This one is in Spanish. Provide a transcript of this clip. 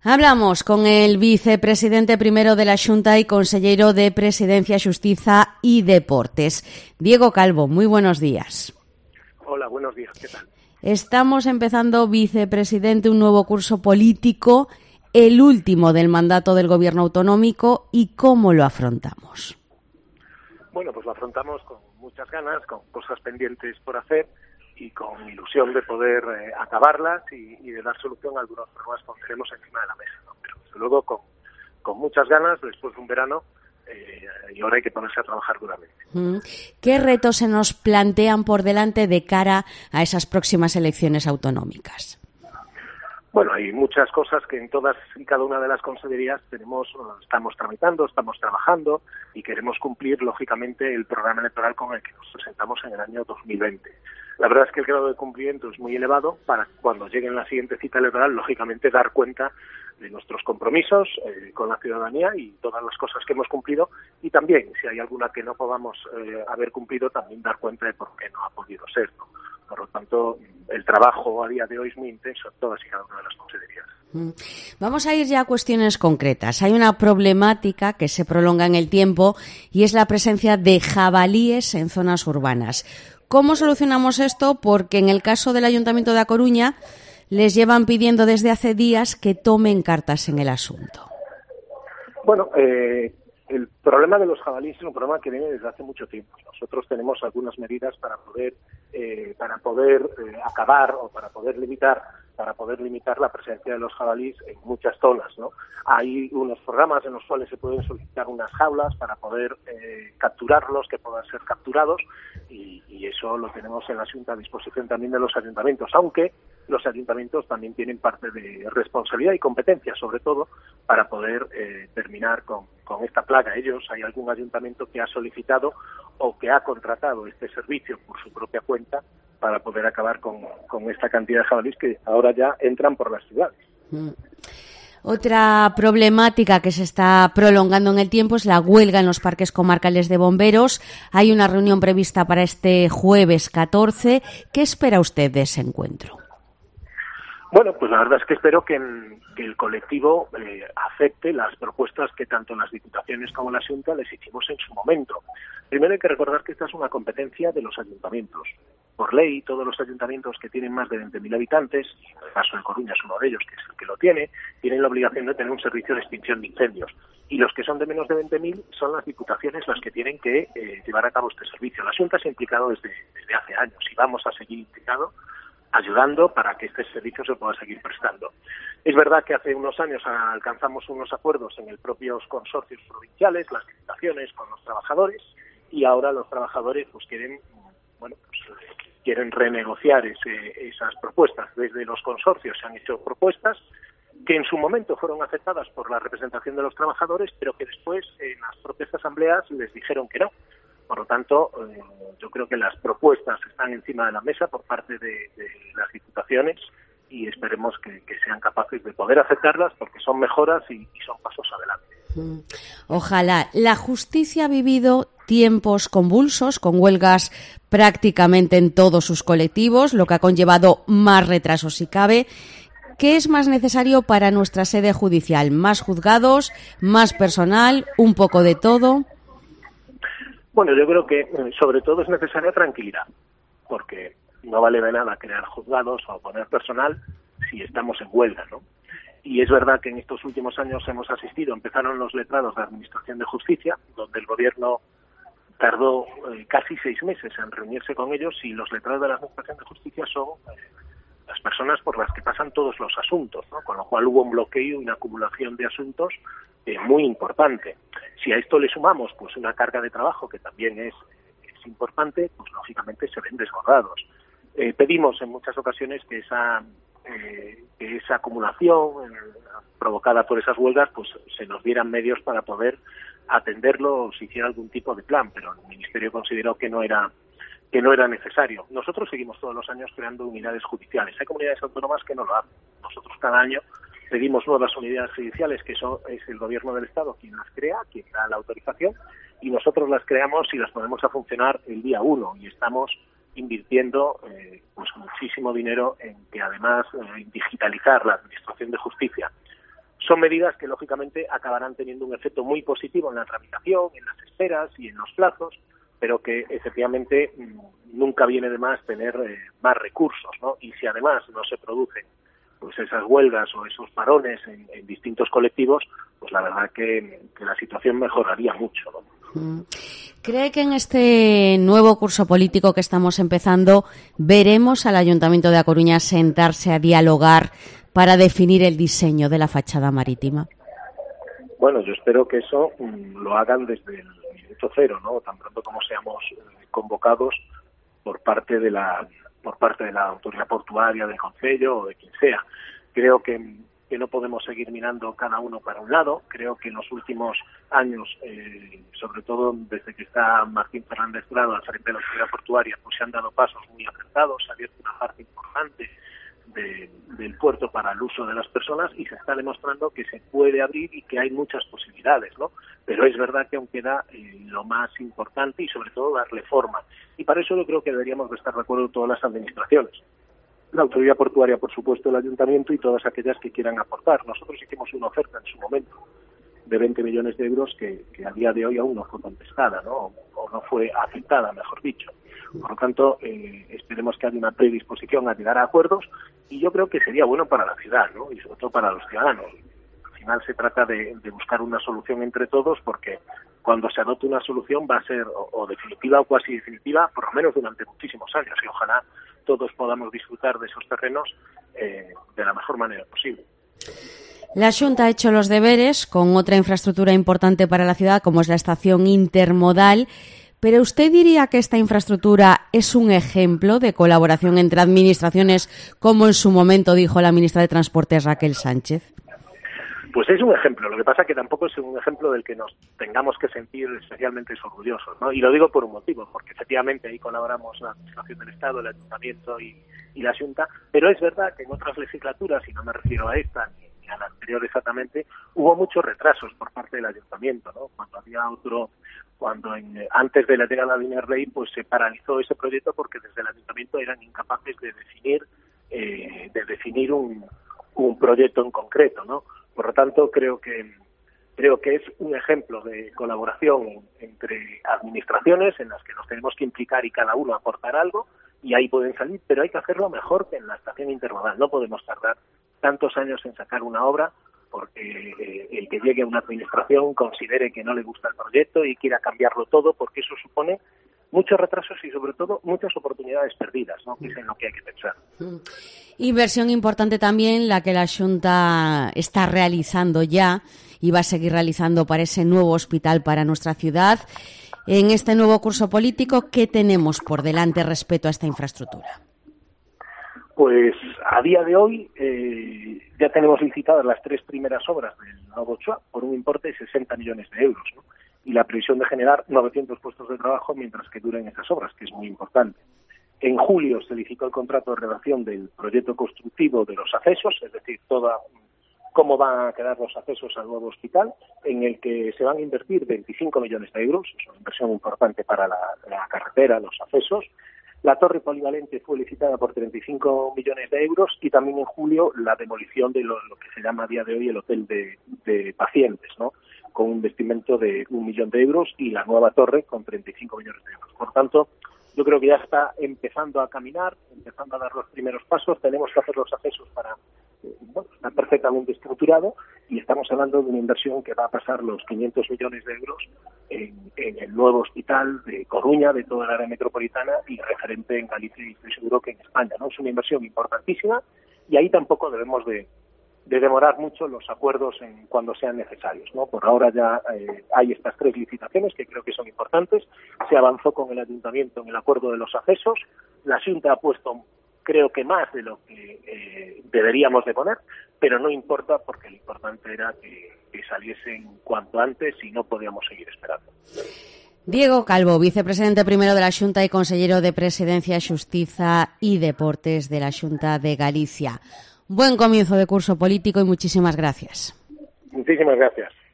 Hablamos con el vicepresidente primero de la Xunta y conselleiro de Presidencia, Xustiza y Deportes, Diego Calvo. Muy buenos días. Hola, buenos días. ¿Qué tal? Estamos empezando, vicepresidente, un nuevo curso político, el último del mandato del Gobierno autonómico. ¿Y cómo lo afrontamos? Bueno, pues lo afrontamos con muchas ganas, con cosas pendientes por hacer y con ilusión de poder acabarlas y de dar solución a algunos problemas que tenemos encima de la mesa, ¿no? Pero desde luego con muchas ganas después de un verano y ahora hay que ponerse a trabajar duramente. ¿Qué retos se nos plantean por delante de cara a esas próximas elecciones autonómicas? Bueno, hay muchas cosas que en todas y cada una de las consellerías estamos tramitando, estamos trabajando y queremos cumplir, lógicamente, el programa electoral con el que nos presentamos en el año 2020. La verdad es que el grado de cumplimiento es muy elevado para cuando llegue la siguiente cita electoral, lógicamente, dar cuenta de nuestros compromisos con la ciudadanía y todas las cosas que hemos cumplido y también, si hay alguna que no podamos haber cumplido, también dar cuenta de por qué no ha podido ser, ¿no? Por lo tanto, el trabajo a día de hoy es muy intenso en todas y cada una de las consellerías. Vamos a ir ya a cuestiones concretas. Hay una problemática que se prolonga en el tiempo y es la presencia de jabalíes en zonas urbanas. ¿Cómo solucionamos esto? Porque en el caso del Ayuntamiento de A Coruña les llevan pidiendo desde hace días que tomen cartas en el asunto. Bueno, el problema de los jabalíes es un problema que viene desde hace mucho tiempo. Nosotros tenemos algunas medidas para poder acabar o para poder limitar la presencia de los jabalíes en muchas zonas, ¿no? Hay unos programas en los cuales se pueden solicitar unas jaulas para poder capturarlos, que puedan ser capturados, y eso lo tenemos en la Xunta a disposición también de los ayuntamientos, aunque los ayuntamientos también tienen parte de responsabilidad y competencia, sobre todo, para poder terminar con esta plaga. Hay algún ayuntamiento que ha solicitado o que ha contratado este servicio por su propia cuenta para poder acabar con esta cantidad de jabalíes que ahora ya entran por las ciudades. Otra problemática que se está prolongando en el tiempo es la huelga en los parques comarcales de bomberos. Hay una reunión prevista para este jueves 14. ¿Qué espera usted de ese encuentro? Bueno, pues la verdad es que espero que el colectivo acepte las propuestas que tanto las diputaciones como la Xunta les hicimos en su momento. Primero hay que recordar que esta es una competencia de los ayuntamientos. Por ley, todos los ayuntamientos que tienen más de 20.000 habitantes, en el caso de Coruña es uno de ellos, que es el que lo tienen la obligación de tener un servicio de extinción de incendios. Y los que son de menos de 20.000 son las diputaciones las que tienen que llevar a cabo este servicio. La Xunta se ha implicado desde hace años y vamos a seguir implicados, ayudando para que este servicio se pueda seguir prestando. Es verdad que hace unos años alcanzamos unos acuerdos en el propios consorcios provinciales, las diputaciones con los trabajadores, y ahora los trabajadores quieren renegociar esas propuestas. Desde los consorcios se han hecho propuestas que en su momento fueron aceptadas por la representación de los trabajadores, pero que después en las propias asambleas les dijeron que no. Por lo tanto, yo creo que las propuestas están encima de la mesa por parte de las diputaciones y esperemos que sean capaces de poder aceptarlas porque son mejoras y son pasos adelante. Ojalá. La justicia ha vivido tiempos convulsos, con huelgas prácticamente en todos sus colectivos, lo que ha conllevado más retrasos si cabe. ¿Qué es más necesario para nuestra sede judicial? ¿Más juzgados? ¿Más personal? ¿Un poco de todo? Bueno, yo creo que sobre todo es necesaria tranquilidad, porque no vale de nada crear juzgados o poner personal si estamos en huelga, ¿no? Y es verdad que en estos últimos años empezaron los letrados de Administración de Justicia, donde el Gobierno tardó casi 6 meses en reunirse con ellos, y los letrados de la Administración de Justicia son las personas por las que pasan todos los asuntos, ¿no? Con lo cual hubo un bloqueo y una acumulación de asuntos muy importante. Si a esto le sumamos pues una carga de trabajo que también es importante, pues lógicamente se ven desbordados. Pedimos en muchas ocasiones que esa acumulación provocada por esas huelgas pues se nos dieran medios para poder atenderlo o se hiciera algún tipo de plan, pero el Ministerio consideró que no era necesario. Nosotros seguimos todos los años creando unidades judiciales. Hay comunidades autónomas que no lo hacen. Nosotros cada año pedimos nuevas unidades judiciales, que es el Gobierno del Estado quien las crea, quien da la autorización, y nosotros las creamos y las ponemos a funcionar el día 1, y estamos invirtiendo muchísimo dinero en que además digitalizar la Administración de Justicia. son medidas que, lógicamente, acabarán teniendo un efecto muy positivo en la tramitación, en las esperas y en los plazos, pero que, efectivamente, nunca viene de más tener más recursos, ¿no? Y si además no se producen pues esas huelgas o esos parones en distintos colectivos, pues la verdad que la situación mejoraría mucho, ¿no? ¿Cree que en este nuevo curso político que estamos empezando veremos al Ayuntamiento de A Coruña sentarse a dialogar para definir el diseño de la fachada marítima? Bueno, yo espero que eso lo hagan desde el minuto cero, ¿no? Tan pronto como seamos convocados por parte de la autoridad portuaria, del concello o de quien sea. Creo que no podemos seguir mirando cada uno para un lado. Creo que en los últimos años, sobre todo desde que está Martín Fernández Prado al frente de la autoridad portuaria, pues se han dado pasos muy acertados, se ha abierto una parte importante del puerto para el uso de las personas y se está demostrando que se puede abrir y que hay muchas posibilidades, ¿no? Pero es verdad que aún queda lo más importante y sobre todo darle forma. Y para eso yo creo que deberíamos de estar de acuerdo todas las administraciones. La autoridad portuaria, por supuesto, el ayuntamiento y todas aquellas que quieran aportar. Nosotros hicimos una oferta en su momento de 20 millones de euros que a día de hoy aún no fue contestada, ¿no? O no fue aceptada, mejor dicho. Por lo tanto, esperemos que haya una predisposición a llegar a acuerdos y yo creo que sería bueno para la ciudad, ¿no? Y sobre todo para los ciudadanos. Al final se trata de buscar una solución entre todos porque cuando se adopte una solución va a ser o definitiva o cuasi definitiva, por lo menos durante muchísimos años y ojalá todos podamos disfrutar de esos terrenos de la mejor manera posible. La Xunta ha hecho los deberes con otra infraestructura importante para la ciudad como es la estación intermodal. ¿Pero usted diría que esta infraestructura es un ejemplo de colaboración entre administraciones, como en su momento dijo la ministra de Transportes Raquel Sánchez? Pues es un ejemplo. Lo que pasa es que tampoco es un ejemplo del que nos tengamos que sentir especialmente orgullosos, ¿no? Y lo digo por un motivo, porque efectivamente ahí colaboramos la Administración del Estado, el Ayuntamiento y la Xunta, pero es verdad que en otras legislaturas, y no me refiero a esta ni a la anterior exactamente, hubo muchos retrasos por parte del Ayuntamiento, ¿no? Antes de la llegada de Inerley, pues se paralizó ese proyecto porque desde el Ayuntamiento eran incapaces de definir un proyecto en concreto, ¿no? Por lo tanto, creo que es un ejemplo de colaboración entre administraciones en las que nos tenemos que implicar y cada uno aportar algo y ahí pueden salir, pero hay que hacerlo mejor que en la estación intermodal. No podemos tardar tantos años en sacar una obra porque el que llegue a una administración considere que no le gusta el proyecto y quiera cambiarlo todo, porque eso supone muchos retrasos y sobre todo muchas oportunidades perdidas, ¿no? Que es en lo que hay que pensar. Inversión importante también la que la Xunta está realizando ya y va a seguir realizando para ese nuevo hospital para nuestra ciudad. En este nuevo curso político, ¿qué tenemos por delante respecto a esta infraestructura? Pues a día de hoy ya tenemos licitadas las 3 primeras obras del Novo Ochoa por un importe de 60 millones de euros, ¿no? Y la previsión de generar 900 puestos de trabajo mientras que duren esas obras, que es muy importante. En julio se licitó el contrato de redacción del proyecto constructivo de los accesos, es decir, cómo van a quedar los accesos al nuevo hospital, en el que se van a invertir 25 millones de euros, es una inversión importante para la carretera, los accesos. La torre polivalente fue licitada por 35 millones de euros y también en julio la demolición de lo que se llama a día de hoy el hotel de pacientes, ¿no? Con un investimento de 1 millón de euros y la nueva torre con 35 millones de euros. Por tanto, yo creo que ya está empezando a caminar, empezando a dar los primeros pasos. Tenemos que hacer los accesos para está perfectamente estructurado y estamos hablando de una inversión que va a pasar los 500 millones de euros en el nuevo hospital de Coruña, de toda el área metropolitana y referente en Galicia y estoy seguro que en España, ¿no? Es una inversión importantísima y ahí tampoco debemos de demorar mucho los acuerdos cuando sean necesarios, ¿no? Por ahora ya hay estas 3 licitaciones que creo que son importantes. Se avanzó con el Ayuntamiento en el acuerdo de los accesos. La Xunta ha puesto, creo que más de lo que deberíamos de poner, pero no importa porque lo importante era que saliesen cuanto antes y no podíamos seguir esperando. Diego Calvo, vicepresidente primero de la Xunta y consellero de Presidencia, Xustiza y Deportes de la Xunta de Galicia. Buen comienzo de curso político y muchísimas gracias. Muchísimas gracias.